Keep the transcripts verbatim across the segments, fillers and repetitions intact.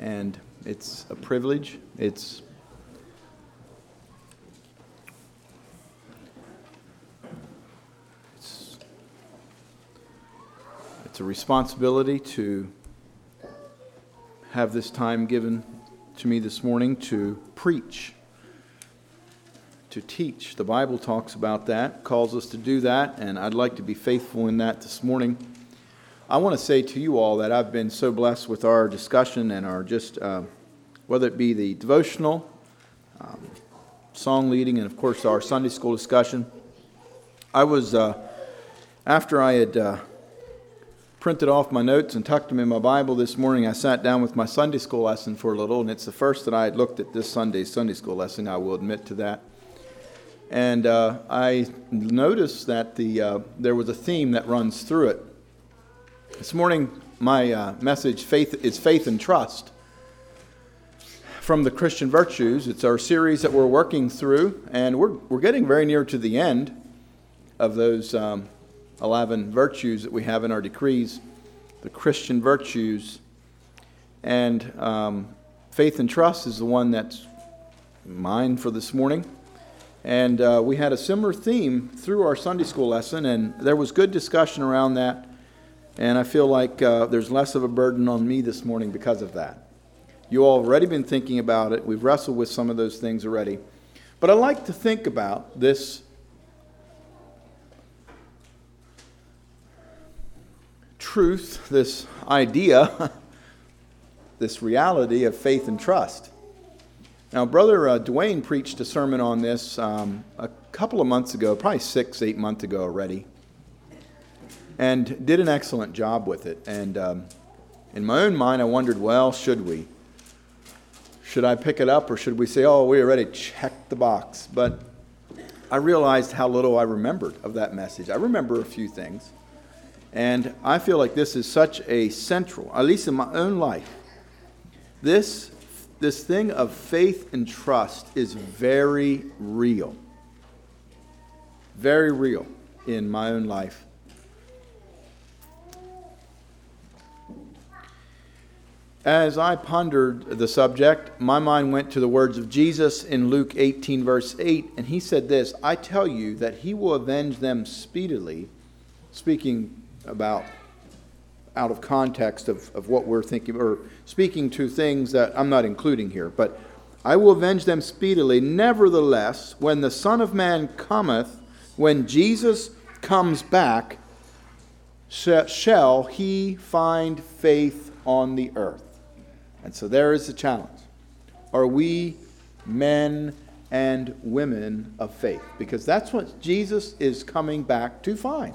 and it's a privilege. It's it's it's a responsibility to have this time given to me this morning to preach, to teach. The Bible talks about that, calls us to do that, and I'd like to be faithful in that this morning. I want to say to you all that I've been so blessed with our discussion and our just, uh, whether it be the devotional, um, song leading, and of course our Sunday school discussion. I was, uh, after I had uh, printed off my notes and tucked them in my Bible this morning, I sat down with my Sunday school lesson for a little, and it's the first that I had looked at this Sunday's Sunday school lesson, I will admit to that. And uh, I noticed that the uh, there was a theme that runs through it. This morning, my uh, message faith is faith and trust from the Christian virtues. It's our series that we're working through, and we're we're getting very near to the end of those um, eleven virtues that we have in our decrees, the Christian virtues. And um, faith and trust is the one that's mine for this morning. And uh, we had a similar theme through our Sunday school lesson, and there was good discussion around that. And I feel like uh, there's less of a burden on me this morning because of that. You all have already been thinking about it. We've wrestled with some of those things already. But I like to think about this truth, this idea, this reality of faith and trust. Now, Brother uh, Dwayne preached a sermon on this um, a couple of months ago, probably six, eight months ago already, and did an excellent job with it. And um, in my own mind, I wondered, well, should we? Should I pick it up, or should we say, oh, we already checked the box? But I realized how little I remembered of that message. I remember a few things. And I feel like this is such a central, at least in my own life, this This thing of faith and trust is very real. Very real in my own life. As I pondered the subject, my mind went to the words of Jesus in Luke eighteen, verse eight, and he said this, I tell you that he will avenge them speedily, speaking about out of context of, of what we're thinking, or speaking to things that I'm not including here. But I will avenge them speedily. Nevertheless, when the Son of Man cometh, when Jesus comes back, sh- shall he find faith on the earth? And so there is the challenge. Are we men and women of faith? Because that's what Jesus is coming back to find.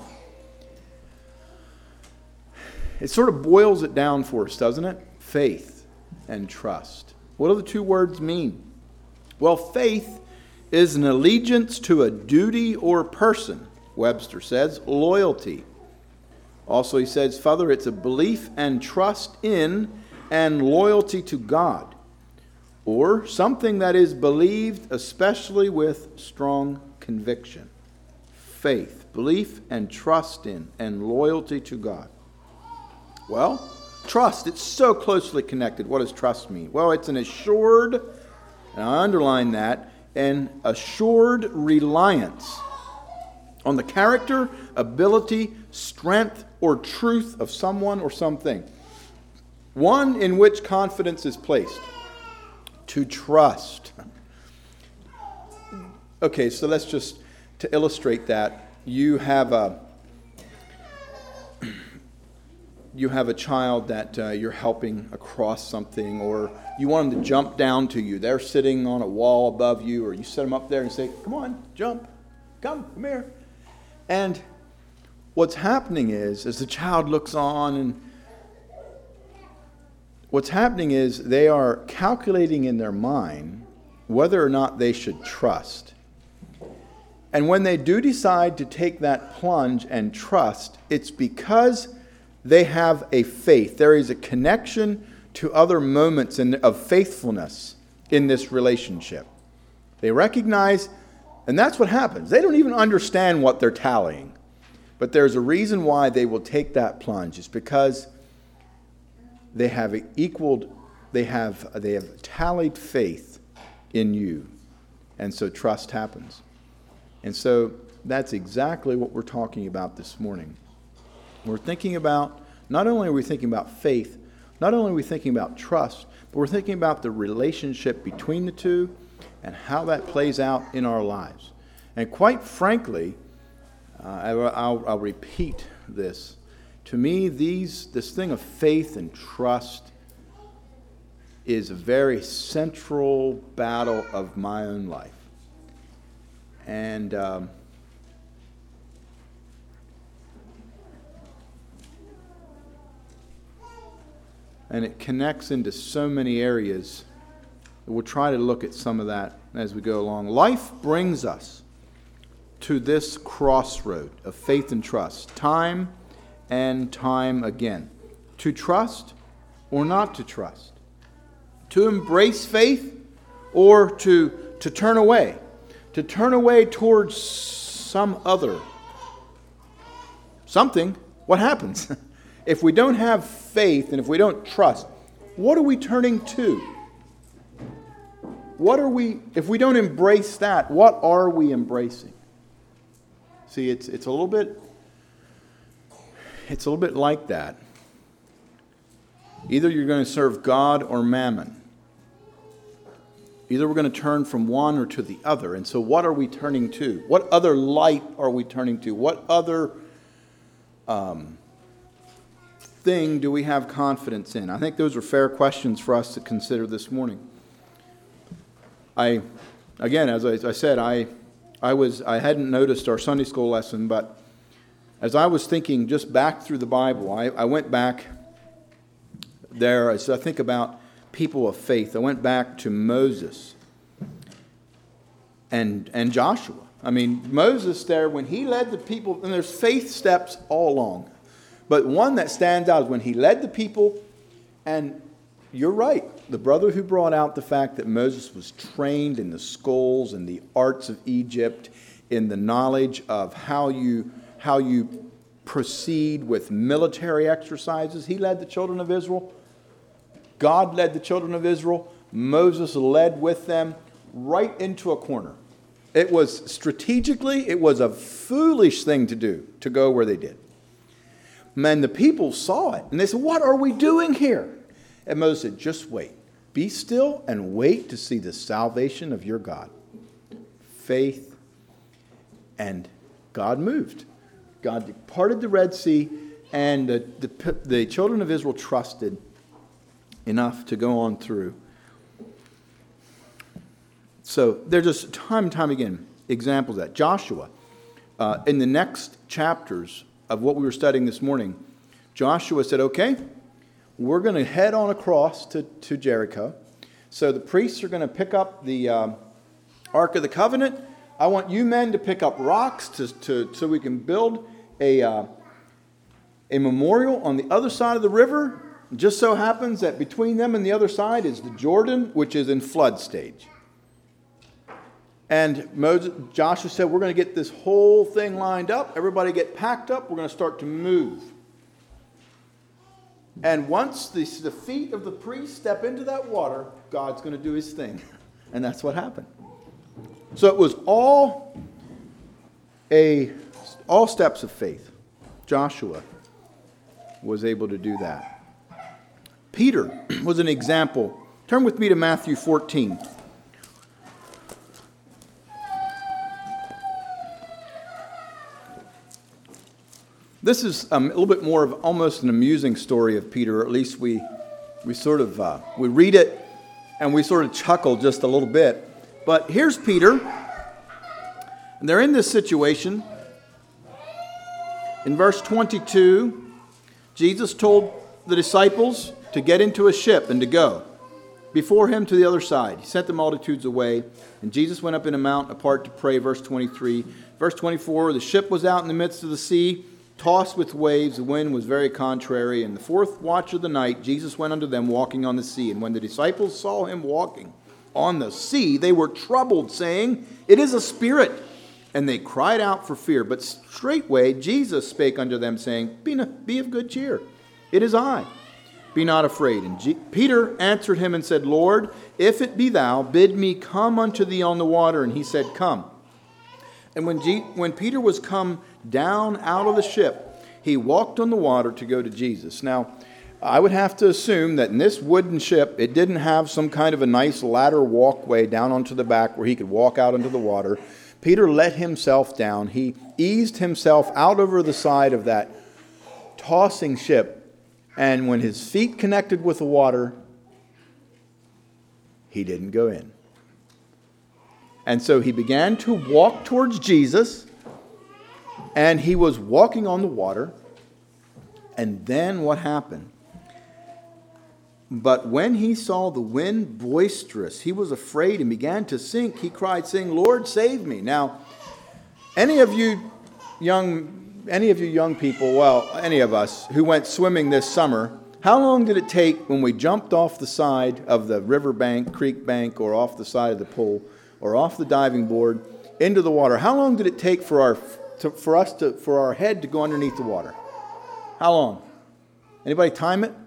It sort of boils it down for us, doesn't it? Faith and trust. What do the two words mean? Well, faith is an allegiance to a duty or person, Webster says. Loyalty. Also, he says, further, it's a belief and trust in and loyalty to God, or something that is believed, especially with strong conviction. Faith, belief and trust in and loyalty to God. Well, trust, it's so closely connected. What does trust mean? Well, it's an assured, and I underline that, an assured reliance on the character, ability, strength, or truth of someone or something. One in which confidence is placed. To trust. Okay, so let's just, to illustrate that, you have a you have a child that uh, you're helping across something, or you want them to jump down to you. They're sitting on a wall above you, or you set them up there and say, come on, jump, come, come here. And what's happening is, as the child looks on, and what's happening is they are calculating in their mind whether or not they should trust. And when they do decide to take that plunge and trust, it's because they have a faith. There is a connection to other moments in, of faithfulness in this relationship. They recognize, and that's what happens. They don't even understand what they're tallying. But there's a reason why they will take that plunge. It's because they have equaled they have they have tallied faith in you. And so trust happens. And so that's exactly what we're talking about this morning. We're thinking about, not only are we thinking about faith, not only are we thinking about trust, but we're thinking about the relationship between the two and how that plays out in our lives. And quite frankly, uh, I, I'll, I'll repeat this. To me, these this thing of faith and trust is a very central battle of my own life. And um, and it connects into so many areas. We'll try to look at some of that as we go along. Life brings us to this crossroad of faith and trust, time and time again. To trust or not to trust. To embrace faith or to, to turn away. To turn away towards some other. Something. What happens? If we don't have faith and if we don't trust, what are we turning to? What are we, if we don't embrace that, what are we embracing? See, it's it's a little bit, it's a little bit like that. Either you're going to serve God or mammon. Either we're going to turn from one or to the other. And so what are we turning to? What other light are we turning to? What other um, thing do we have confidence in? I think those are fair questions for us to consider this morning. I, again, as I, I said, I, I was I hadn't noticed our Sunday school lesson, but as I was thinking just back through the Bible, I, I went back there as I think about people of faith. I went back to Moses and and Joshua. I mean, Moses there, when he led the people, and there's faith steps all along, but one that stands out is when he led the people. And you're right, the brother who brought out the fact that Moses was trained in the schools and the arts of Egypt, in the knowledge of how you how you proceed with military exercises. He led the children of Israel. God led the children of Israel. Moses led with them right into a corner. It was strategically, it was a foolish thing to do, to go where they did. Man, the people saw it, and they said, "What are we doing here?" And Moses said, "Just wait. Be still and wait to see the salvation of your God." Faith, and God moved. God parted the Red Sea, and the, the, the children of Israel trusted enough to go on through. So they're just time and time again examples of that. Joshua, uh, in the next chapters of what we were studying this morning, Joshua said, "Okay, we're going to head on across to, to Jericho. So the priests are going to pick up the um, Ark of the Covenant. I want you men to pick up rocks to, to so we can build a uh, a memorial on the other side of the river. It just so happens that between them and the other side is the Jordan, which is in flood stage." And Moses, Joshua said, "We're going to get this whole thing lined up. Everybody get packed up. We're going to start to move." And once the, the feet of the priest step into that water, God's going to do his thing. And that's what happened. So it was all a all steps of faith. Joshua was able to do that. Peter was an example. Turn with me to Matthew fourteen. This is um, a little bit more of almost an amusing story of Peter, or at least we we sort of uh, we read it and we sort of chuckle just a little bit. But here's Peter, and they're in this situation. In verse twenty-two, Jesus told the disciples to get into a ship and to go before him to the other side. He sent the multitudes away, and Jesus went up in a mountain apart to pray. Verse twenty-three. Verse twenty-four, the ship was out in the midst of the sea, tossed with waves. The wind was very contrary. In the fourth watch of the night, Jesus went unto them walking on the sea. And when the disciples saw him walking on the sea, they were troubled, saying, "It is a spirit." And they cried out for fear. But straightway Jesus spake unto them, saying, Be, not, be of good cheer. It is I. be not afraid. And G- Peter answered him and said, Lord, if it be thou, bid me come unto thee on the water. And he said, come. And when, G- when Peter was come down out of the ship, he walked on the water to go to Jesus. Now, I would have to assume that in this wooden ship, it didn't have some kind of a nice ladder walkway down onto the back where he could walk out into the water. Peter let himself down. He eased himself out over the side of that tossing ship. And when his feet connected with the water, he didn't go in. And so he began to walk towards Jesus, and he was walking on the water. And then what happened? But when he saw the wind boisterous, he was afraid and began to sink. He cried, saying, Lord, save me. Now, any of you young Any of you young people, well, any of us who went swimming this summer, how long did it take when we jumped off the side of the river bank, creek bank, or off the side of the pool, or off the diving board into the water? How long did it take for our to, for us to for our head to go underneath the water? How long? Anybody time it?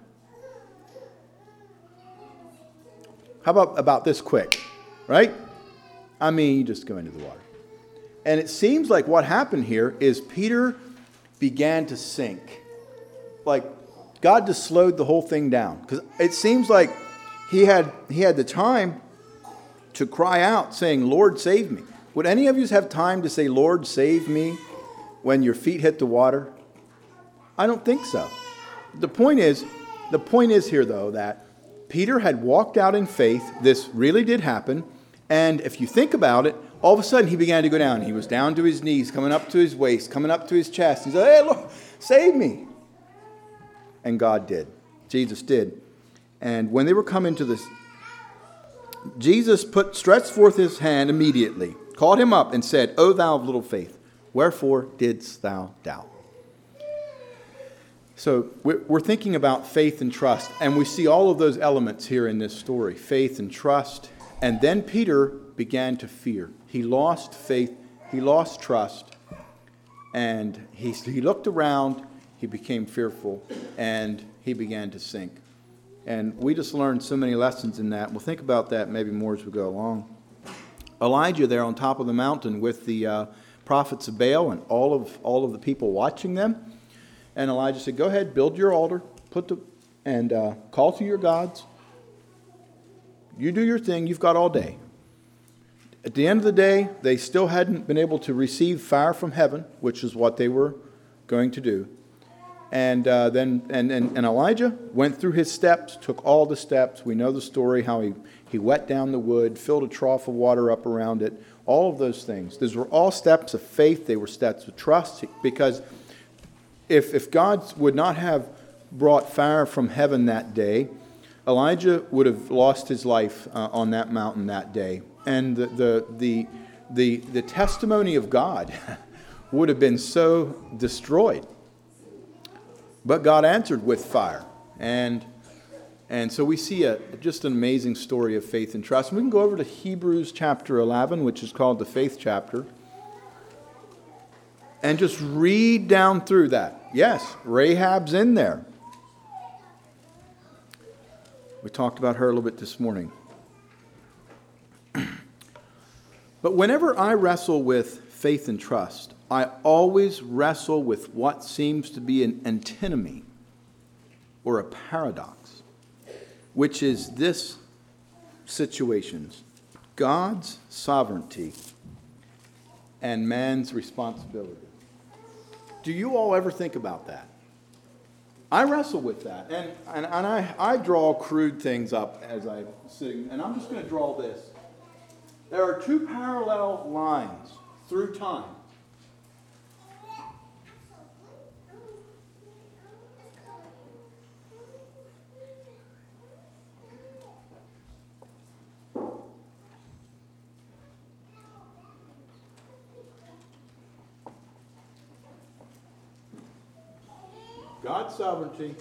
How about about this quick, right? I mean, you just go into the water. And it seems like what happened here is Peter began to sink. Like God just slowed the whole thing down. Because it seems like he had he had the time to cry out saying, Lord, save me. Would any of you have time to say, Lord, save me when your feet hit the water? I don't think so. The point is, the point is here, though, that Peter had walked out in faith. This really did happen. And if you think about it, all of a sudden he began to go down. He was down to his knees, coming up to his waist, coming up to his chest. He said, hey, Lord, save me. And God did. Jesus did. And when they were coming to this, Jesus put stretched forth his hand immediately, caught him up, and said, O thou of little faith, wherefore didst thou doubt? So we're thinking about faith and trust, and we see all of those elements here in this story, faith and trust. And then Peter began to fear. He lost faith, he lost trust, and he, he looked around, he became fearful, and he began to sink. And we just learned so many lessons in that. We'll think about that maybe more as we go along. Elijah there on top of the mountain with the uh, prophets of Baal and all of all of the people watching them. And Elijah said, go ahead, build your altar, put the and uh, call to your gods. You do your thing, you've got all day. At the end of the day, they still hadn't been able to receive fire from heaven, which is what they were going to do. And uh, then and, and, and Elijah went through his steps, took all the steps. We know the story, how he, he wet down the wood, filled a trough of water up around it, all of those things. Those were all steps of faith. They were steps of trust, because if, if God would not have brought fire from heaven that day, Elijah would have lost his life uh, on that mountain that day. And the, the, the, the, the testimony of God would have been so destroyed. But God answered with fire. And, and so we see a, just an amazing story of faith and trust. And we can go over to Hebrews chapter eleven, which is called the faith chapter, and just read down through that. Yes, Rahab's in there. We talked about her a little bit this morning. But whenever I wrestle with faith and trust, I always wrestle with what seems to be an antinomy or a paradox, which is this situation: God's sovereignty and man's responsibility. Do you all ever think about that? I wrestle with that, and, and, and I, I draw crude things up as I'm sitting, and I'm just going to draw this. There are two parallel lines through time. God's sovereignty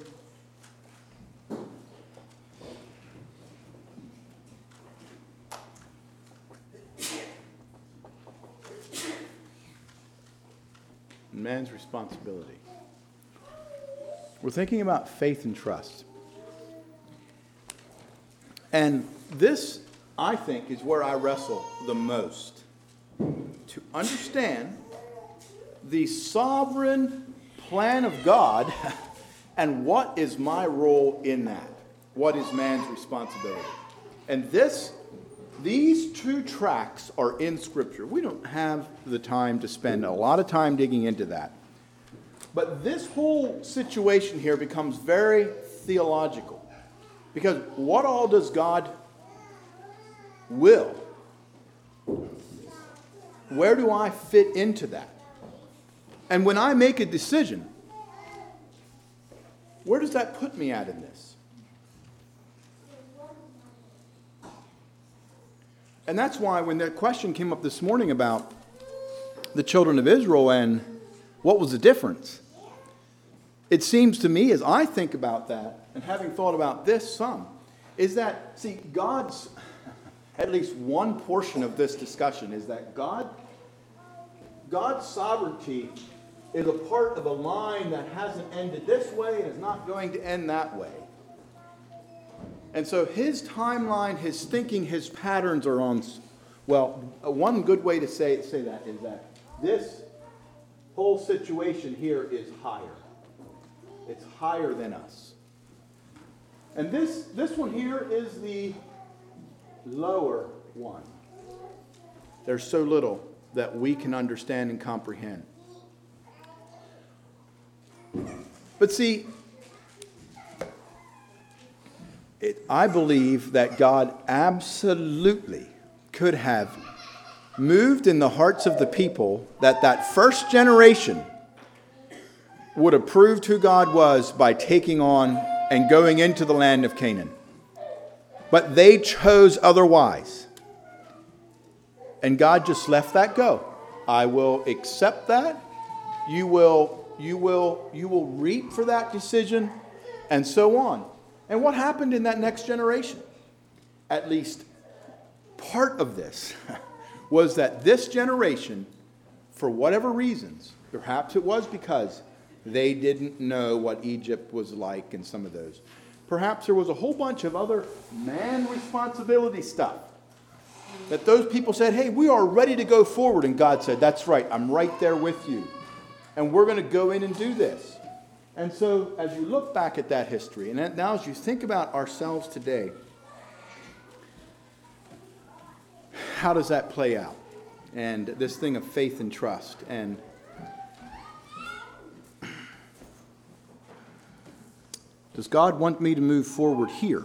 and man's responsibility. We're thinking about faith and trust. And this, I think, is where I wrestle the most. To understand the sovereign plan of God and what is my role in that. What is man's responsibility? And this, these two tracks are in Scripture. We don't have the time to spend a lot of time digging into that. But this whole situation here becomes very theological. Because what all does God will? Where do I fit into that? And when I make a decision, where does that put me at in this? And that's why when that question came up this morning about the children of Israel and what was the difference, it seems to me as I think about that, and having thought about this some, is that, see, God's, at least one portion of this discussion is that God, God's sovereignty is a part of a line that hasn't ended this way and is not going to end that way. And so his timeline, his thinking, his patterns are on, well, one good way to say, say that is that this whole situation here is higher. It's higher than us. And this, this one here is the lower one. There's so little that we can understand and comprehend. But see, it, I believe that God absolutely could have moved in the hearts of the people that that first generation would have proved who God was by taking on and going into the land of Canaan. But they chose otherwise. And God just left that go. I will accept that. You will, you will, you will reap for that decision, and so on. And what happened in that next generation? At least part of this was that this generation, for whatever reasons, perhaps it was because they didn't know what Egypt was like and some of those. Perhaps there was a whole bunch of other man responsibility stuff that those people said, hey, we are ready to go forward. And God said, that's right, I'm right there with you. And we're going to go in and do this. And so as you look back at that history, and now as you think about ourselves today, how does that play out? And this thing of faith and trust. And does God want me to move forward here?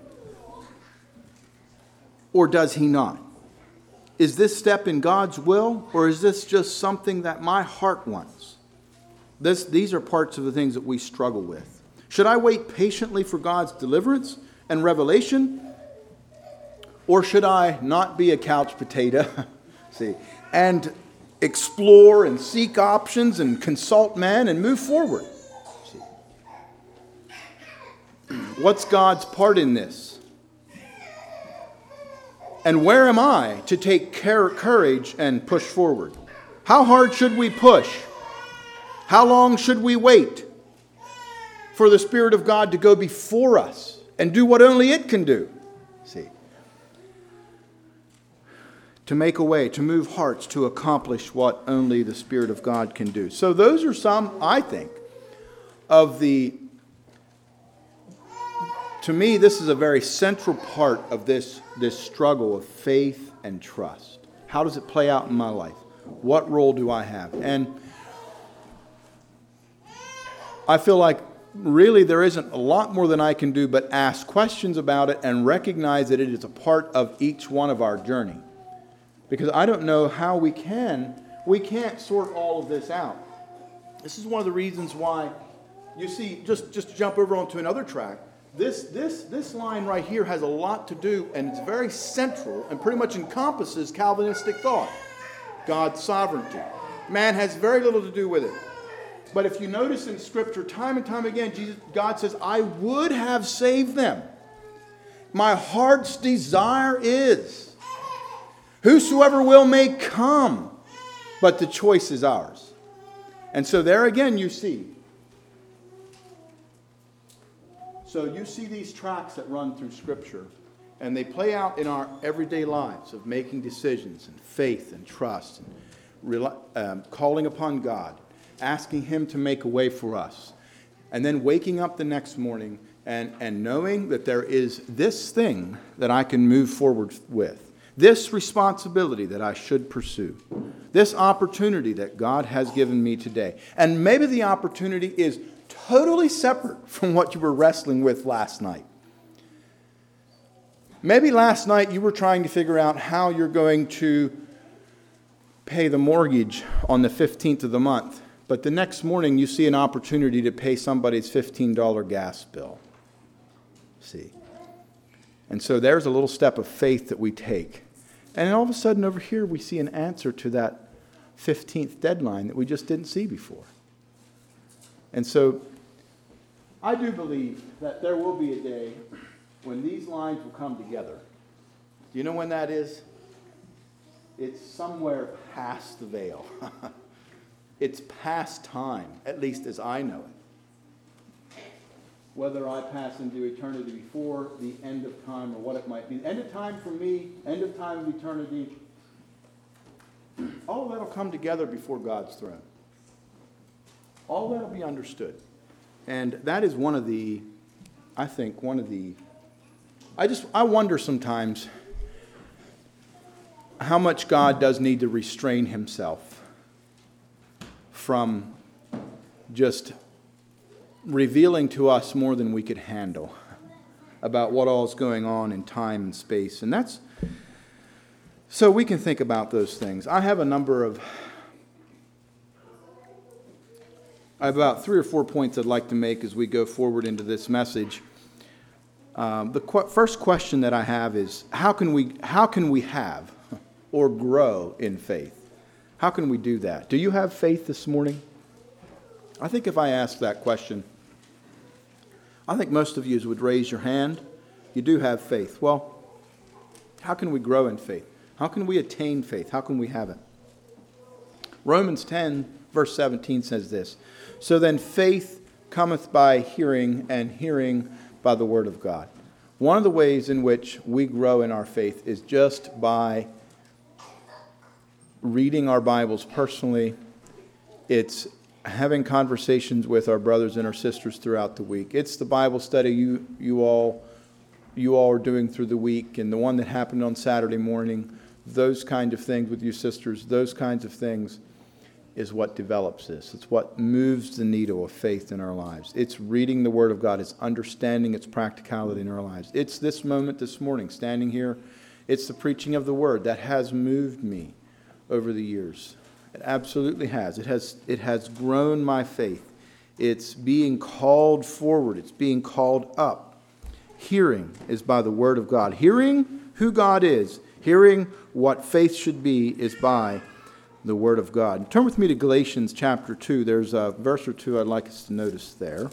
Or does he not? Is this step in God's will, or is this just something that my heart wants? This, these are parts of the things that we struggle with. Should I wait patiently for God's deliverance and revelation? Or should I not be a couch potato, see, and explore and seek options and consult men and move forward? What's God's part in this? And where am I to take care, courage and push forward? How hard should we push? How long should we wait for the Spirit of God to go before us and do what only it can do? See, to make a way, to move hearts, to accomplish what only the Spirit of God can do. So those are some, I think, of the To me, this is a very central part of this, this struggle of faith and trust. How does it play out in my life? What role do I have? And I feel like really there isn't a lot more than I can do but ask questions about it and recognize that it is a part of each one of our journey. Because I don't know how we can, we can't sort all of this out. This is one of the reasons why, you see, just, just to jump over onto another track, This, this, this line right here has a lot to do, and it's very central and pretty much encompasses Calvinistic thought. God's sovereignty. Man has very little to do with it. But if you notice in Scripture, time and time again, Jesus, God says, I would have saved them. My heart's desire is, whosoever will may come, but the choice is ours. And so there again you see, So you see these tracks that run through Scripture. And they play out in our everyday lives of making decisions and faith and trust and rely, um, calling upon God, asking Him to make a way for us. And then waking up the next morning and, and knowing that there is this thing that I can move forward with, this responsibility that I should pursue, this opportunity that God has given me today. And maybe the opportunity is totally separate from what you were wrestling with last night. Maybe last night you were trying to figure out how you're going to pay the mortgage on the fifteenth of the month. But the next morning you see an opportunity to pay somebody's fifteen dollars gas bill. See? And so there's a little step of faith that we take. And all of a sudden over here we see an answer to that fifteenth deadline that we just didn't see before. And so I do believe that there will be a day when these lines will come together. Do you know when that is? It's somewhere past the veil. It's past time, at least as I know it. Whether I pass into eternity before the end of time or what it might be. End of time for me, end of time of eternity. All that will come together before God's throne. All that will be understood. And that is one of the, I think, one of the, I just, I wonder sometimes how much God does need to restrain Himself from just revealing to us more than we could handle about what all is going on in time and space. And that's, so we can think about those things. I have a number of, I have about three or four points I'd like to make as we go forward into this message. Um, the qu- first question that I have is, how can we how can we have or grow in faith? How can we do that? Do you have faith this morning? I think if I ask that question, I think most of you would raise your hand. You do have faith. Well, how can we grow in faith? How can we attain faith? How can we have it? Romans ten, verse seventeen says this, "So then faith cometh by hearing, and hearing by the word of God." One of the ways in which we grow in our faith is just by reading our Bibles personally. It's having conversations with our brothers and our sisters throughout the week. It's the Bible study you you all you all are doing through the week, and the one that happened on Saturday morning. Those kind of things with your sisters, those kinds of things is what develops this. It's what moves the needle of faith in our lives. It's reading the Word of God. It's understanding its practicality in our lives. It's this moment this morning, standing here. It's the preaching of the Word that has moved me over the years. It absolutely has. It has, it has grown my faith. It's being called forward. It's being called up. Hearing is by the Word of God. Hearing who God is, hearing what faith should be, is by the Word of God. Turn with me to Galatians chapter two. There's a verse or two I'd like us to notice there.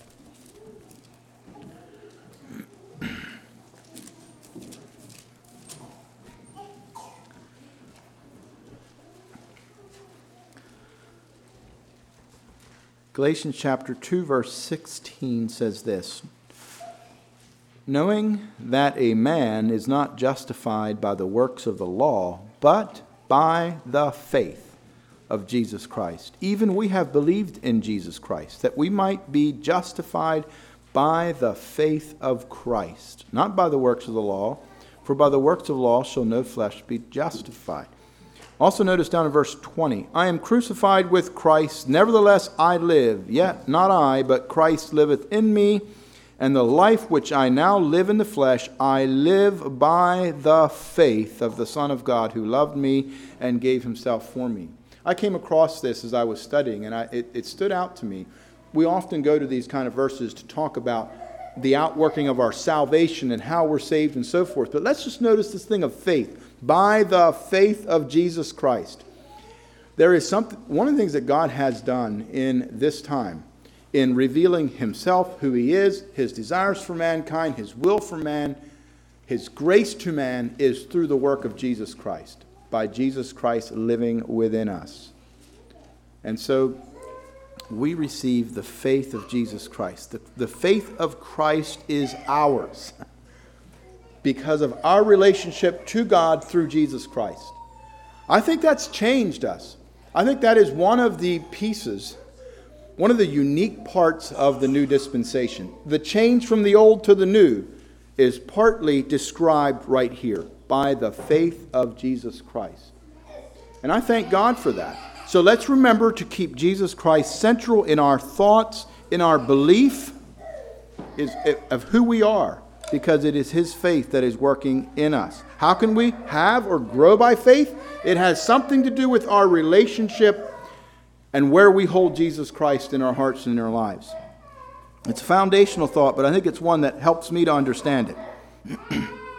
Galatians chapter two, verse sixteen says this, "Knowing that a man is not justified by the works of the law, but by the faith of Jesus Christ. Even we have believed in Jesus Christ, that we might be justified by the faith of Christ, not by the works of the law, for by the works of the law shall no flesh be justified." Also notice down in verse twenty, "I am crucified with Christ, nevertheless I live, yet not I, but Christ liveth in me. And the life which I now live in the flesh, I live by the faith of the Son of God, who loved me and gave Himself for me." I came across this as I was studying, and I, it, it stood out to me. We often go to these kind of verses to talk about the outworking of our salvation and how we're saved and so forth. But let's just notice this thing of faith. By the faith of Jesus Christ. There is something, one of the things that God has done in this time, in revealing Himself, who He is, His desires for mankind, His will for man, His grace to man, is through the work of Jesus Christ, by Jesus Christ living within us. And so we receive the faith of Jesus Christ. The, the faith of Christ is ours. because of our relationship to God through Jesus Christ. I think that's changed us. I think that is one of the pieces, one of the unique parts of the new dispensation. The change from the old to the new is partly described right here, by the faith of Jesus Christ. And I thank God for that. So let's remember to keep Jesus Christ central in our thoughts, in our belief is of who we are, because it is His faith that is working in us. How can we have or grow by faith? It has something to do with our relationship and where we hold Jesus Christ in our hearts and in our lives. It's a foundational thought, but I think it's one that helps me to understand it.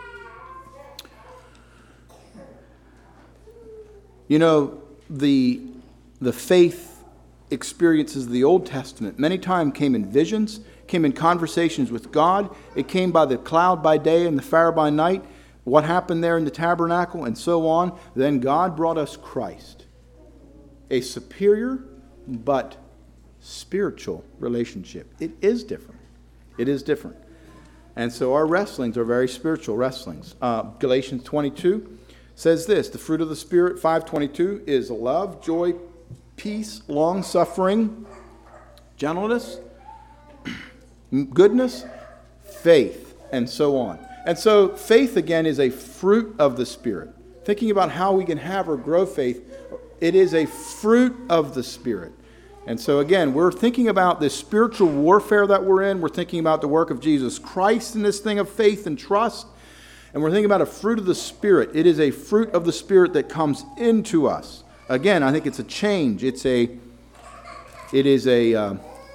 You know, the, the faith experiences of the Old Testament many times came in visions, came in conversations with God. It came by the cloud by day and the fire by night. What happened there in the tabernacle and so on. Then God brought us Christ. A superior but spiritual relationship. It is different. It is different. And so our wrestlings are very spiritual wrestlings. Uh, Galatians twenty-two says this, the fruit of the Spirit, five twenty-two, is love, joy, peace, long-suffering, gentleness, goodness, faith, and so on. And so faith, again, is a fruit of the Spirit. Thinking about how we can have or grow faith, it is a fruit of the Spirit. And so, again, we're thinking about this spiritual warfare that we're in. We're thinking about the work of Jesus Christ in this thing of faith and trust. And we're thinking about a fruit of the Spirit. It is a fruit of the Spirit that comes into us. Again, I think it's a change. It's a, it is a, uh,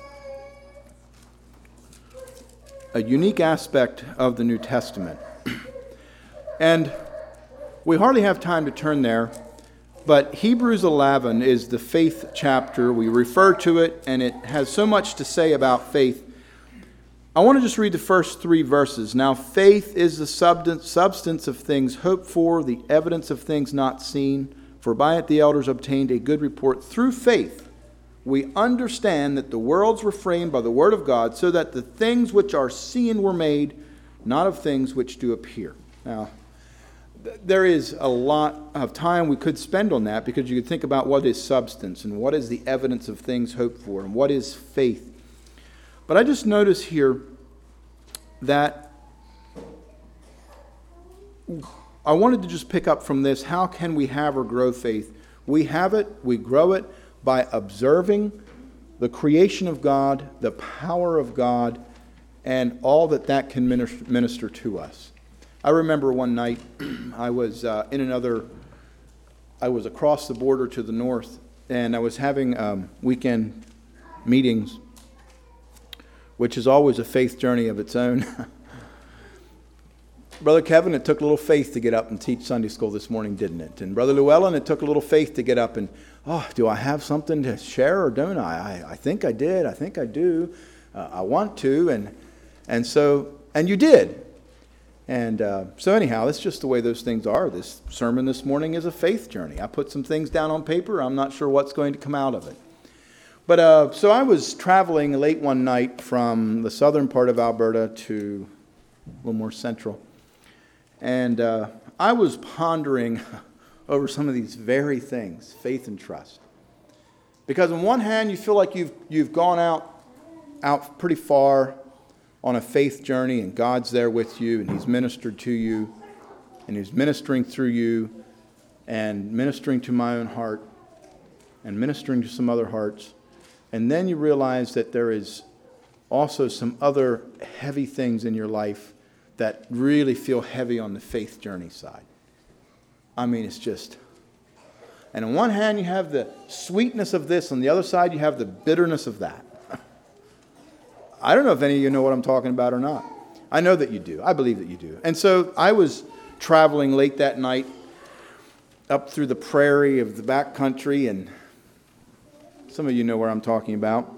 a unique aspect of the New Testament. And we hardly have time to turn there, but Hebrews eleven is the faith chapter. We refer to it, and it has so much to say about faith. I want to just read the first three verses. Now, faith is the substance of things hoped for, the evidence of things not seen. For by it the elders obtained a good report. Through faith we understand that the worlds were framed by the word of God, so that the things which are seen were made, not of things which do appear. Now, th- there is a lot of time we could spend on that, because you could think about what is substance and what is the evidence of things hoped for and what is faith. But I just notice here that I wanted to just pick up from this, how can we have or grow faith? We have it, we grow it by observing the creation of God, the power of God, and all that that can minister to us. I remember one night I was uh, in another, I was across the border to the north, and I was having um, weekend meetings, which is always a faith journey of its own. Brother Kevin, it took a little faith to get up and teach Sunday school this morning, didn't it? And Brother Llewellyn, it took a little faith to get up and, oh, do I have something to share or don't I? I, I think I did. I think I do. Uh, I want to. And and so, and you did. And uh, so anyhow, that's just the way those things are. This sermon this morning is a faith journey. I put some things down on paper. I'm not sure what's going to come out of it. But uh, so I was traveling late one night from the southern part of Alberta to a little more central. And uh, I was pondering over some of these very things, faith and trust. Because on one hand, you feel like you've you've gone out, out pretty far on a faith journey, and God's there with you, and He's ministered to you, and He's ministering through you, and ministering to my own heart, and ministering to some other hearts. And then you realize that there is also some other heavy things in your life that really feel heavy on the faith journey side. I mean, it's just... And on one hand, you have the sweetness of this. On the other side, you have the bitterness of that. I don't know if any of you know what I'm talking about or not. I know that you do. I believe that you do. And so I was traveling late that night up through the prairie of the back country, and some of you know where I'm talking about.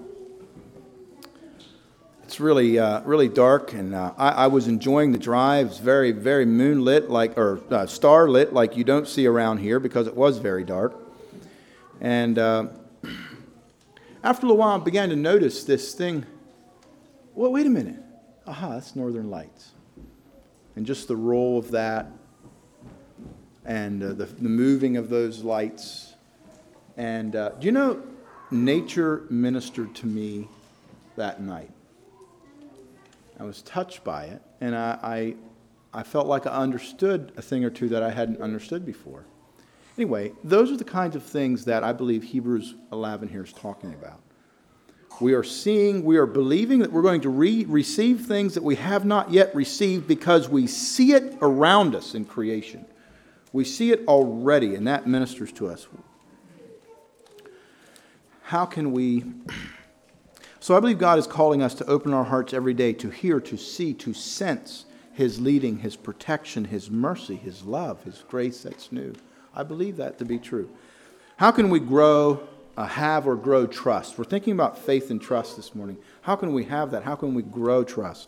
It's really, uh, really dark, and uh, I, I was enjoying the drive. It's very, very moonlit, like or uh, starlit, like you don't see around here, because it was very dark. And uh, after a little while, I began to notice this thing. Well, wait a minute. Aha, that's Northern Lights. and just the role of that, and uh, the, the moving of those lights. And uh, do you know, nature ministered to me that night. I was touched by it, and I, I, I felt like I understood a thing or two that I hadn't understood before. Anyway, those are the kinds of things that I believe Hebrews eleven here is talking about. We are seeing, we are believing that we're going to re- receive things that we have not yet received because we see it around us in creation. We see it already, and that ministers to us. How can we... So I believe God is calling us to open our hearts every day to hear, to see, to sense His leading, His protection, His mercy, His love, His grace that's new. I believe that to be true. How can we grow, uh, have or grow trust? We're thinking about faith and trust this morning. How can we have that? How can we grow trust?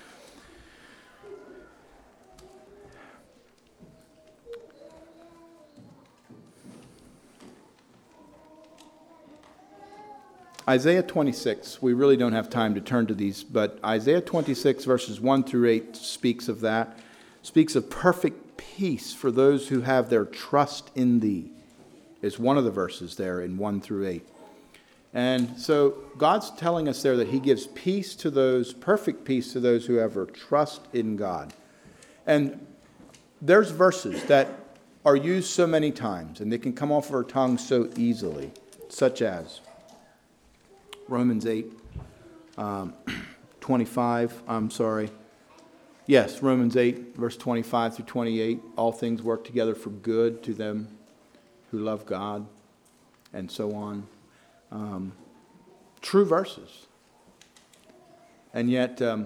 Isaiah twenty-six, we really don't have time to turn to these, but Isaiah twenty-six verses one through eight speaks of that, speaks of perfect peace for those who have their trust in Thee, is one of the verses there in one through eight. And so God's telling us there that He gives peace to those, perfect peace to those who have their trust in God. And there's verses that are used so many times, and they can come off our tongue so easily, such as Romans eight, um, twenty-five, I'm sorry. Yes, Romans eight, verse twenty-five through twenty-eight. All things work together for good to them who love God, and so on. Um, true verses. And yet, um,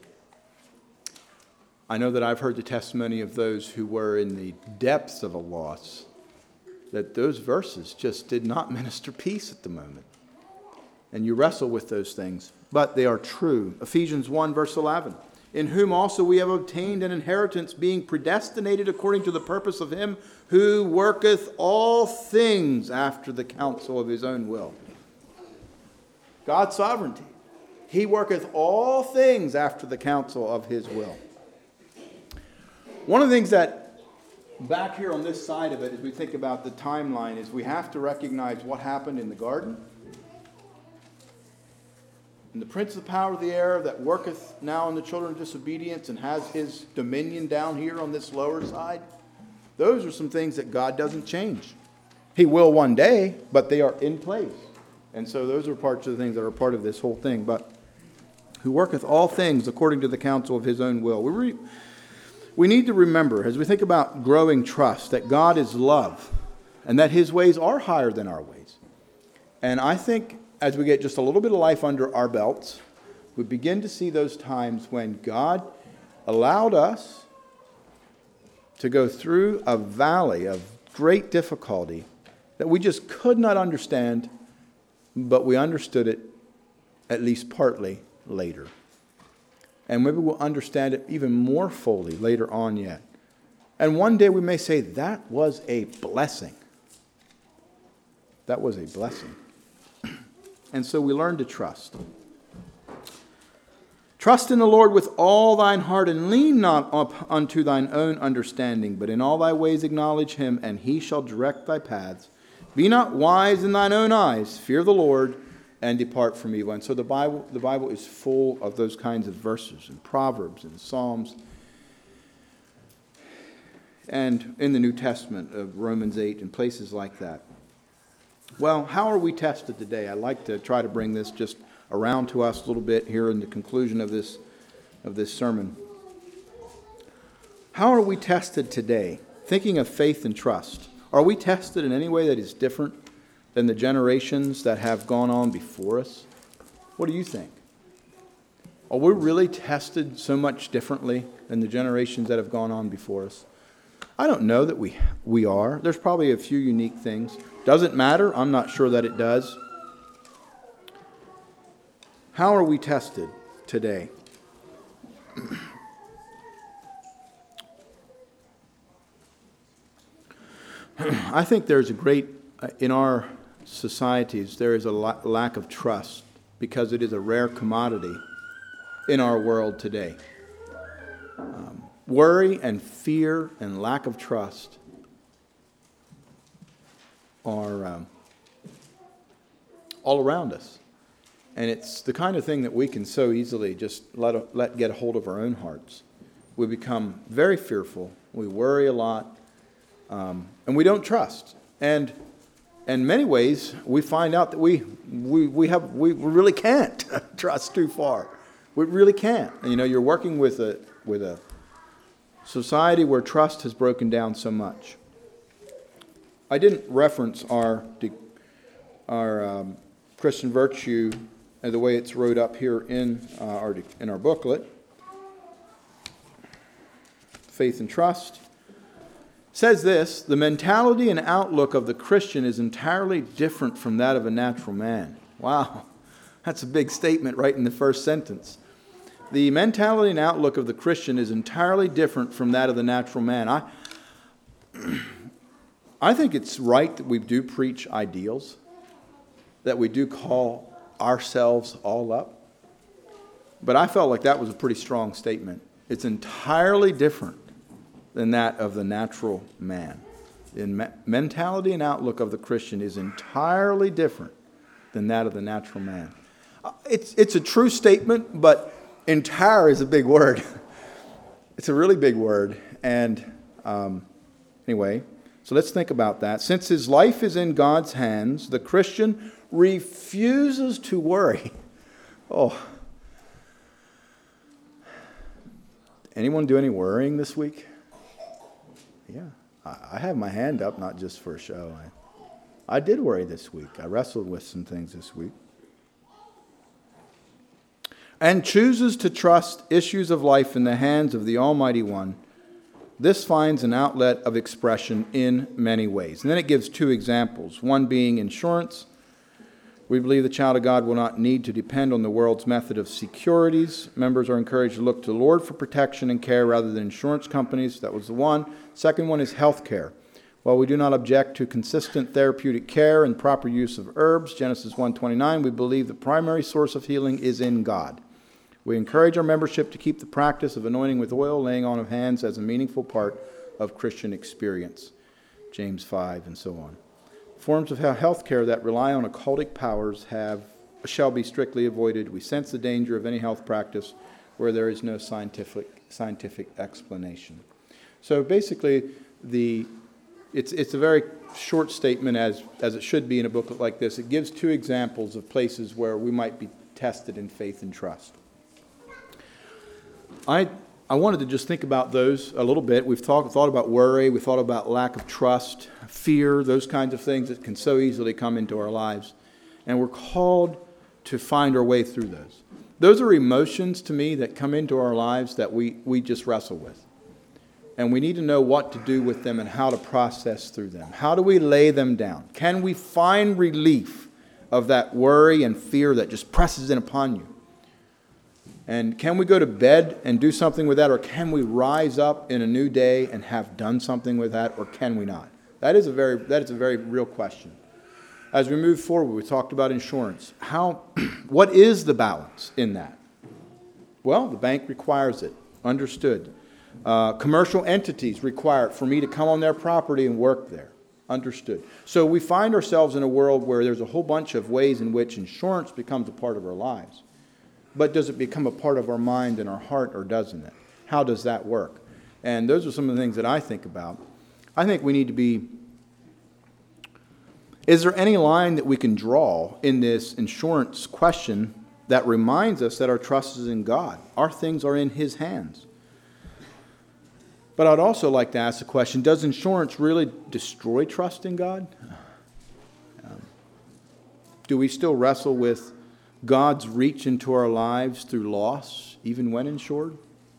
I know that I've heard the testimony of those who were in the depths of a loss, that those verses just did not minister peace at the moment. And you wrestle with those things, but they are true. Ephesians one, verse eleven. In whom also we have obtained an inheritance, being predestinated according to the purpose of Him who worketh all things after the counsel of His own will. God's sovereignty. He worketh all things after the counsel of His will. One of the things that, back here on this side of it, as we think about the timeline, is we have to recognize what happened in the garden. And the prince of the power of the air that worketh now in the children of disobedience and has his dominion down here on this lower side. Those are some things that God doesn't change. He will one day, but they are in place. And so those are parts of the things that are part of this whole thing. But who worketh all things according to the counsel of His own will. We, re- we need to remember, as we think about growing trust, that God is love and that His ways are higher than our ways. And I think as we get just a little bit of life under our belts, we begin to see those times when God allowed us to go through a valley of great difficulty that we just could not understand, but we understood it at least partly later. And maybe we'll understand it even more fully later on yet. And one day we may say, that was a blessing. That was a blessing. And so we learn to trust. Trust in the Lord with all thine heart, and lean not up unto thine own understanding, but in all thy ways acknowledge Him, and He shall direct thy paths. Be not wise in thine own eyes. Fear the Lord, and depart from evil. And so the Bible, the Bible is full of those kinds of verses, and Proverbs, and Psalms, and in the New Testament of Romans eight, and places like that. Well, how are we tested today? I'd like to try to bring this just around to us a little bit here in the conclusion of this, of this sermon. How are we tested today? Thinking of faith and trust. Are we tested in any way that is different than the generations that have gone on before us? What do you think? Are we really tested so much differently than the generations that have gone on before us? I don't know that we we are. There's probably a few unique things. Does it matter? I'm not sure that it does. How are we tested today? I think there's a great, in our societies, there is a lack of trust because it is a rare commodity in our world today. Um, worry and fear and lack of trust are um, all around us. And it's the kind of thing that we can so easily just let, let get a hold of our own hearts. We become very fearful. We worry a lot. Um, and we don't trust. And in many ways, we find out that we we we have we really can't trust too far. We really can't. And, you know, you're working with a with a society where trust has broken down so much. I didn't reference our our um, Christian virtue and the way it's wrote up here in uh, our in our booklet. Faith and trust. Says this: the mentality and outlook of the Christian is entirely different from that of a natural man. Wow, that's a big statement right in the first sentence. The mentality and outlook of the Christian is entirely different from that of the natural man. I, I think it's right that we do preach ideals, that we do call ourselves all up. But I felt like that was a pretty strong statement. It's entirely different than that of the natural man. The me- mentality and outlook of the Christian is entirely different than that of the natural man. Uh, it's it's a true statement, but entire is a big word. It's a really big word. And um, anyway, so let's think about that. Since his life is in God's hands, the Christian refuses to worry. Oh. Anyone do any worrying this week? Yeah, I have my hand up, not just for a show. I, I did worry this week. I wrestled with some things this week. And chooses to trust issues of life in the hands of the Almighty One. This finds an outlet of expression in many ways. And then it gives two examples, one being insurance. We believe the child of God will not need to depend on the world's method of securities. Members are encouraged to look to the Lord for protection and care rather than insurance companies. That was the one. Second one is health care. While we do not object to consistent therapeutic care and proper use of herbs, Genesis one twenty-nine, we believe the primary source of healing is in God. We encourage our membership to keep the practice of anointing with oil, laying on of hands as a meaningful part of Christian experience. James five and so on. Forms of health care that rely on occultic powers have shall be strictly avoided. We sense the danger of any health practice where there is no scientific scientific explanation. So basically, the it's it's a very short statement, as as it should be in a booklet like this. It gives two examples of places where we might be tested in faith and trust. I I wanted to just think about those a little bit. We've talked, thought about worry, we thought about lack of trust, fear, those kinds of things that can so easily come into our lives. And we're called to find our way through those. Those are emotions to me that come into our lives that we, we just wrestle with. And we need to know what to do with them and how to process through them. How do we lay them down? Can we find relief of that worry and fear that just presses in upon you? And can we go to bed and do something with that, or can we rise up in a new day and have done something with that, or can we not? That is a very that is a very real question. As we move forward, we talked about insurance. How, what is the balance in that? Well, the bank requires it. Understood. Uh, commercial entities require it for me to come on their property and work there. Understood. So we find ourselves in a world where there's a whole bunch of ways in which insurance becomes a part of our lives. But does it become a part of our mind and our heart, or doesn't it? How does that work? And those are some of the things that I think about. I think we need to be... Is there any line that we can draw in this insurance question that reminds us that our trust is in God? Our things are in His hands. But I'd also like to ask the question, does insurance really destroy trust in God? Um, do we still wrestle with God's reach into our lives through loss, even when insured?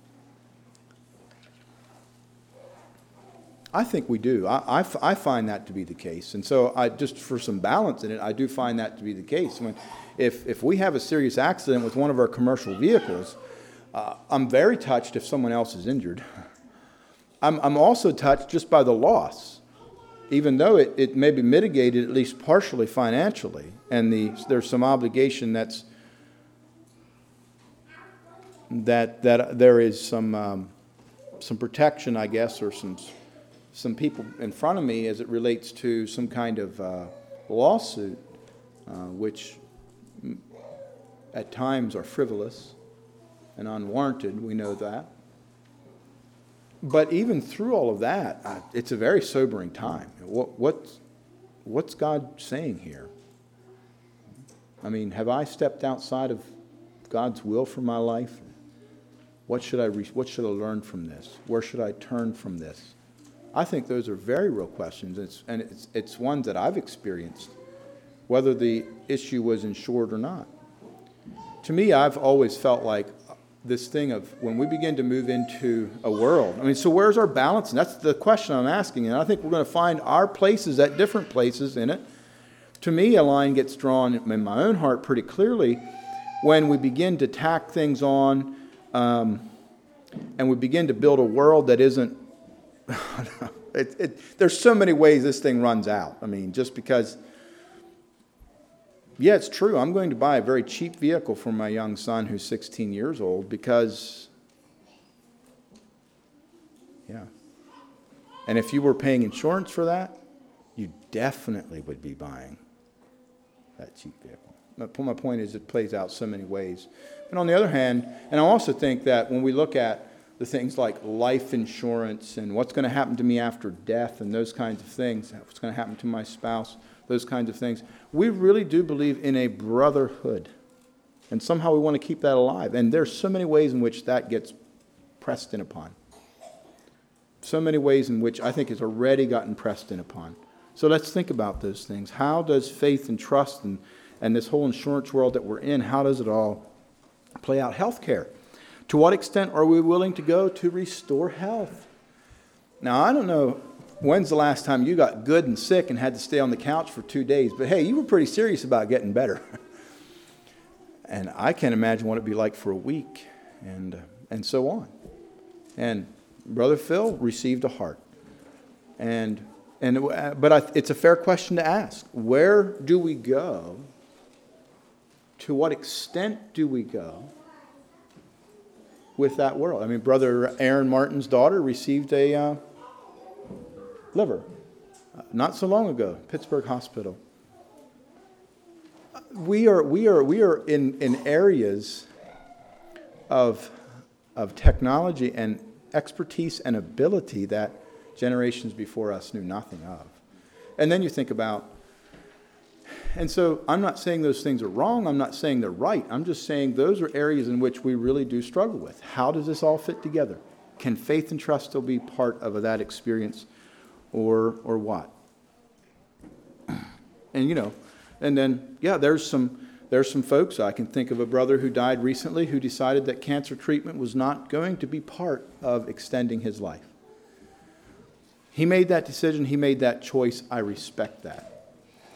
I think we do. I, I, I find that to be the case. And so I, just for some balance in it, I do find that to be the case. When, if, if we have a serious accident with one of our commercial vehicles, uh, I'm very touched if someone else is injured. I'm, I'm also touched just by the loss, even though it, it may be mitigated at least partially financially, and the, there's some obligation that's that that there is some um, some protection, I guess, or some some people in front of me as it relates to some kind of uh, lawsuit, uh, which at times are frivolous and unwarranted. We know that. But even through all of that, uh, it's a very sobering time. What, what's, what's God saying here? I mean, have I stepped outside of God's will for my life? What should I re- what should I learn from this? Where should I turn from this? I think those are very real questions, it's, and it's it's ones that I've experienced, whether the issue was insured or not. To me, I've always felt like this thing of when we begin to move into a world. I mean, so where's our balance? And that's the question I'm asking, and I think we're going to find our places at different places in it. To me, a line gets drawn in my own heart pretty clearly when we begin to tack things on. Um, and we begin to build a world that isn't, it, it, there's so many ways this thing runs out. I mean, just because, yeah, it's true. I'm going to buy a very cheap vehicle for my young son who's sixteen years old because, yeah. And if you were paying insurance for that, you definitely would be buying that cheap vehicle. My point is it plays out so many ways. And on the other hand, and I also think that when we look at the things like life insurance and what's going to happen to me after death and those kinds of things, what's going to happen to my spouse, those kinds of things, we really do believe in a brotherhood. And somehow we want to keep that alive. And there's so many ways in which that gets pressed in upon. So many ways in which I think it's already gotten pressed in upon. So let's think about those things. How does faith and trust and, and this whole insurance world that we're in, how does it all play out? Healthcare. To what extent are we willing to go to restore health? Now, I don't know when's the last time you got good and sick and had to stay on the couch for two days, but hey, you were pretty serious about getting better. And I can't imagine what it'd be like for a week, and uh, and so on. And Brother Phil received a heart. And and but I, it's a fair question to ask. Where do we go? To what extent do we go with that world? I mean, Brother Aaron Martin's daughter received a uh, liver uh, not so long ago, Pittsburgh Hospital. We are we are we are in, in areas of of technology and expertise and ability that generations before us knew nothing of. And then you think about, and so I'm not saying those things are wrong, I'm not saying they're right, I'm just saying those are areas in which we really do struggle with. How does this all fit together? Can faith and trust still be part of that experience, or or what? And you know, and then, yeah, there's some there's some folks, I can think of a brother who died recently who decided that cancer treatment was not going to be part of extending his life. He made that decision, he made that choice, I respect that.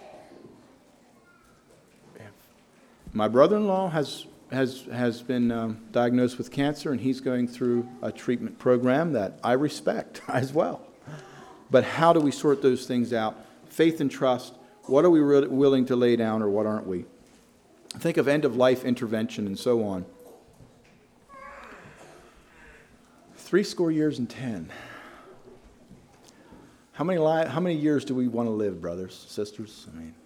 My brother-in-law has has has been um, diagnosed with cancer, and he's going through a treatment program that I respect as well. But how do we sort those things out? Faith and trust. What are we really willing to lay down, or what aren't we? Think of end-of-life intervention and so on. Three score years and ten. How many li- How many years do we want to live, brothers, sisters? I mean,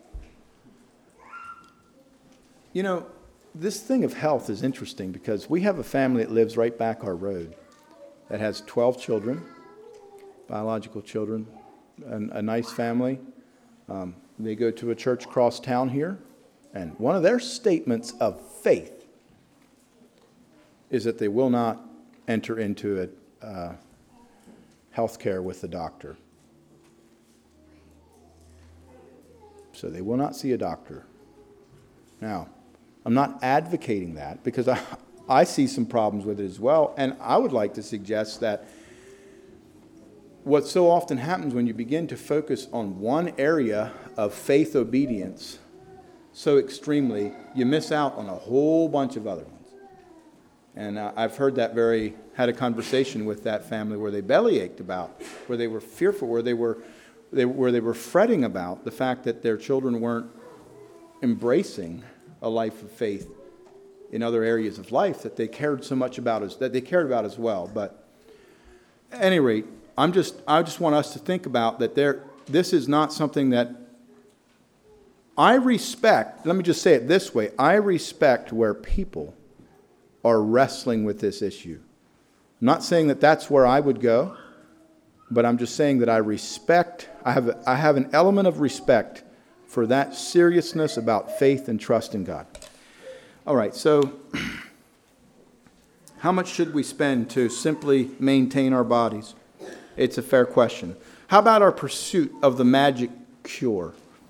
you know, this thing of health is interesting because we have a family that lives right back our road that has twelve children, biological children, and a nice family. Um, they go to a church across town here, and one of their statements of faith is that they will not enter into a uh, health care with the doctor. So they will not see a doctor. Now, I'm not advocating that because I, I see some problems with it as well, and I would like to suggest that what so often happens when you begin to focus on one area of faith obedience so extremely, you miss out on a whole bunch of other ones. And uh, I've heard that very, had a conversation with that family where they bellyached about, where they were fearful, where they were, they, where they were fretting about the fact that their children weren't embracing a life of faith in other areas of life that they cared so much about, as, that they cared about as well. But at any rate, I'm just, I just want us to think about that there, this is not something that I respect. Let me just say it this way. I respect where people are wrestling with this issue. I'm not saying that that's where I would go, but I'm just saying that I respect, I have, I have an element of respect for that seriousness about faith and trust in God. All right, so how much should we spend to simply maintain our bodies? It's a fair question. How about our pursuit of the magic cure?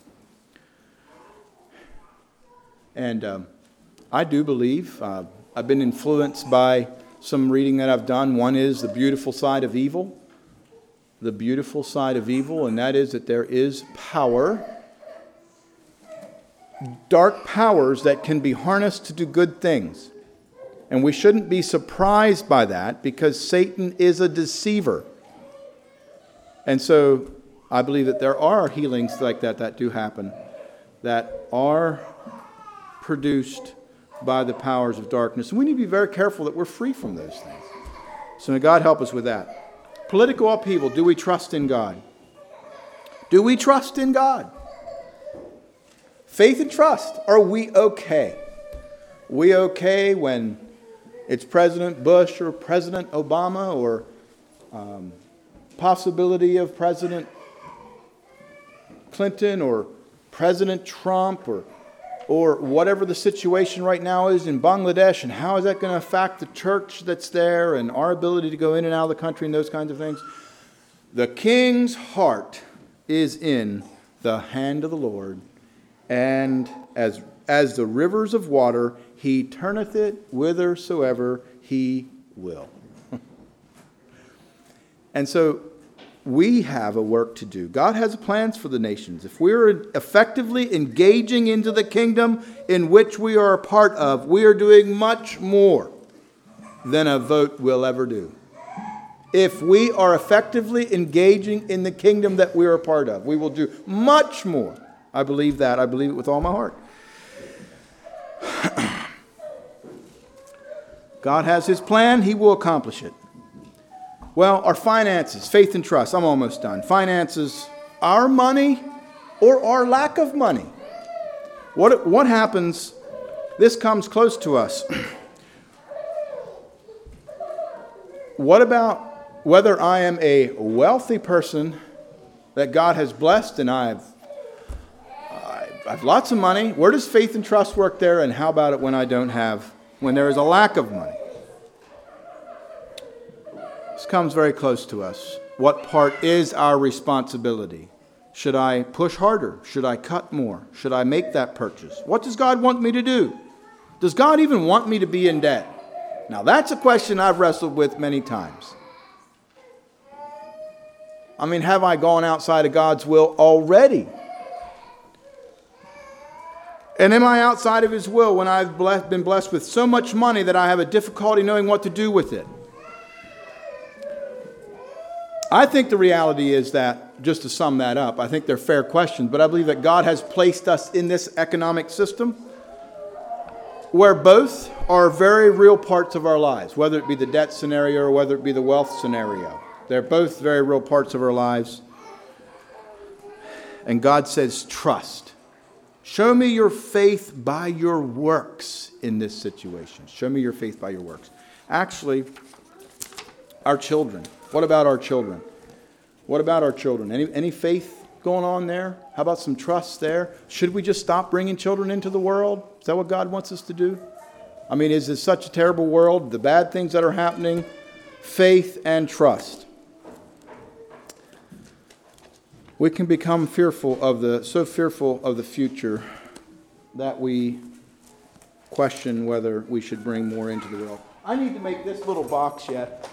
And um, I do believe, uh, I've been influenced by some reading that I've done. One is The Beautiful Side of Evil. The beautiful side of evil, and that is that there is power, dark powers that can be harnessed to do good things. And we shouldn't be surprised by that because Satan is a deceiver. And so I believe that there are healings like that that do happen, that are produced by the powers of darkness. And we need to be very careful that we're free from those things. So may God help us with that. Political upheaval, do we trust in God? Do we trust in God? Faith and trust, are we okay? We okay when it's President Bush or President Obama or um, possibility of President Clinton or President Trump or or whatever the situation right now is in Bangladesh, and how is that going to affect the church that's there and our ability to go in and out of the country and those kinds of things? The king's heart is in the hand of the Lord, and as as the rivers of water, he turneth it whithersoever he will. And so we have a work to do. God has plans for the nations. If we're effectively engaging into the kingdom in which we are a part of, we are doing much more than a vote will ever do. If we are effectively engaging in the kingdom that we are a part of, we will do much more. I believe that. I believe it with all my heart. God has his plan. He will accomplish it. Well, our finances, faith and trust. I'm almost done. Finances, our money or our lack of money. What, what happens, this comes close to us. What about whether I am a wealthy person that God has blessed and I've, I have lots of money? Where does faith and trust work there? And how about it when I don't have, when there is a lack of money? This comes very close to us. What part is our responsibility? Should I push harder? Should I cut more? Should I make that purchase? What does God want me to do? Does God even want me to be in debt? Now that's a question I've wrestled with many times. I mean, have I gone outside of God's will already? And am I outside of his will when I've blessed, been blessed with so much money that I have a difficulty knowing what to do with it? I think the reality is that, just to sum that up, I think they're fair questions, but I believe that God has placed us in this economic system where both are very real parts of our lives, whether it be the debt scenario or whether it be the wealth scenario. They're both very real parts of our lives. And God says, trust. Show me your faith by your works in this situation. Show me your faith by your works. Actually, our children. What about our children? What about our children? Any, any faith going on there? How about some trust there? Should we just stop bringing children into the world? Is that what God wants us to do? I mean, is this such a terrible world? The bad things that are happening? Faith and trust. We can become fearful of the, so fearful of the future that we question whether we should bring more into the world. I need to make this little box yet.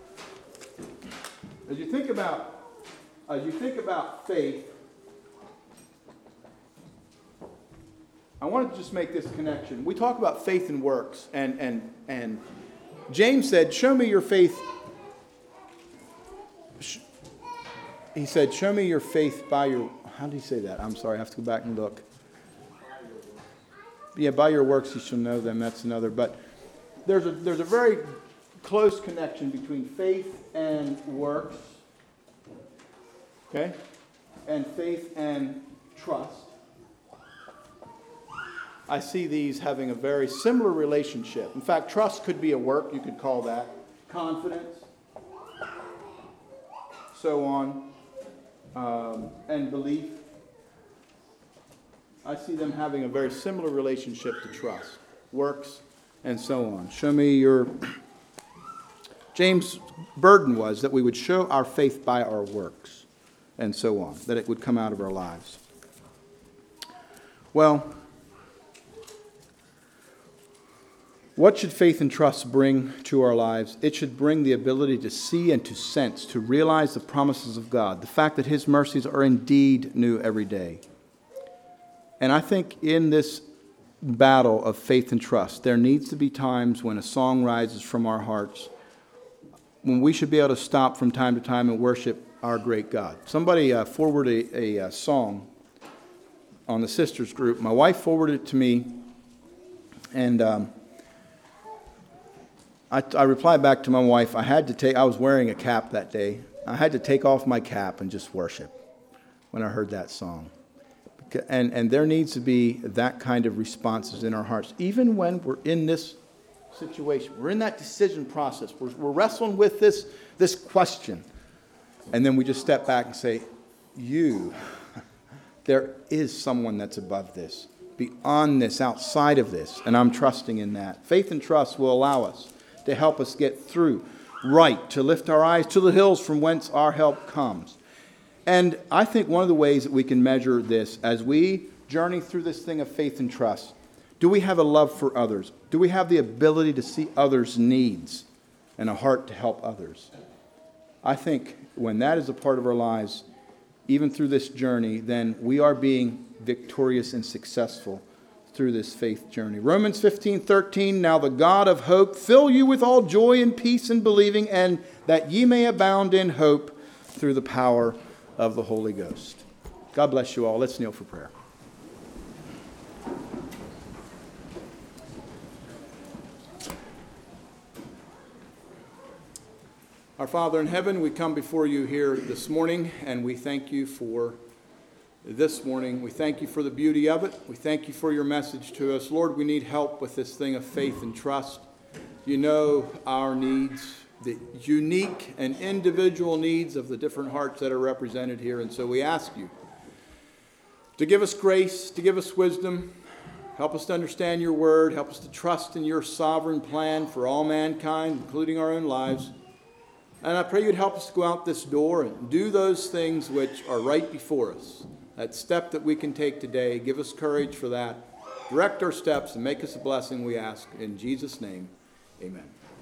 As you think about, as you think about faith, I wanted to just make this connection. We talk about faith and works, and and and James said, "Show me your faith." He said, "Show me your faith by your." How did he say that? I'm sorry, I have to go back and look. Yeah, by your works you shall know them. That's another. But there's a there's a very close connection between faith and works, okay, and faith and trust. I see these having a very similar relationship. In fact, trust could be a work, you could call that. Confidence, so on, um, and belief. I see them having a very similar relationship to trust, works, and so on. Show me your... James' burden was that we would show our faith by our works, and so on, that it would come out of our lives. Well, what should faith and trust bring to our lives? It should bring the ability to see and to sense, to realize the promises of God, the fact that His mercies are indeed new every day. And I think in this battle of faith and trust, there needs to be times when a song rises from our hearts, when we should be able to stop from time to time and worship our great God. Somebody uh, forwarded a, a, a song on the sisters group. My wife forwarded it to me, and um, I, I replied back to my wife. I had to take, I was wearing a cap that day. I had to take off my cap and just worship when I heard that song. And, and there needs to be that kind of responses in our hearts, even when we're in this situation. We're in that decision process. We're, we're wrestling with this, this question. And then we just step back and say, you, there is someone that's above this, beyond this, outside of this, and I'm trusting in that. Faith and trust will allow us to help us get through, right, to lift our eyes to the hills from whence our help comes. And I think one of the ways that we can measure this as we journey through this thing of faith and trust, do we have a love for others? Do we have the ability to see others' needs and a heart to help others? I think when that is a part of our lives, even through this journey, then we are being victorious and successful through this faith journey. Romans fifteen thirteen, now the God of hope fill you with all joy and peace in believing, and that ye may abound in hope through the power of the Holy Ghost. God bless you all. Let's kneel for prayer. Our Father in heaven, we come before you here this morning, and we thank you for this morning. We thank you for the beauty of it. We thank you for your message to us. Lord, we need help with this thing of faith and trust. You know our needs, the unique and individual needs of the different hearts that are represented here. And so we ask you to give us grace, to give us wisdom, help us to understand your word, help us to trust in your sovereign plan for all mankind, including our own lives. And I pray you'd help us to go out this door and do those things which are right before us. That step that we can take today, give us courage for that. Direct our steps and make us a blessing, we ask. In Jesus' name, amen.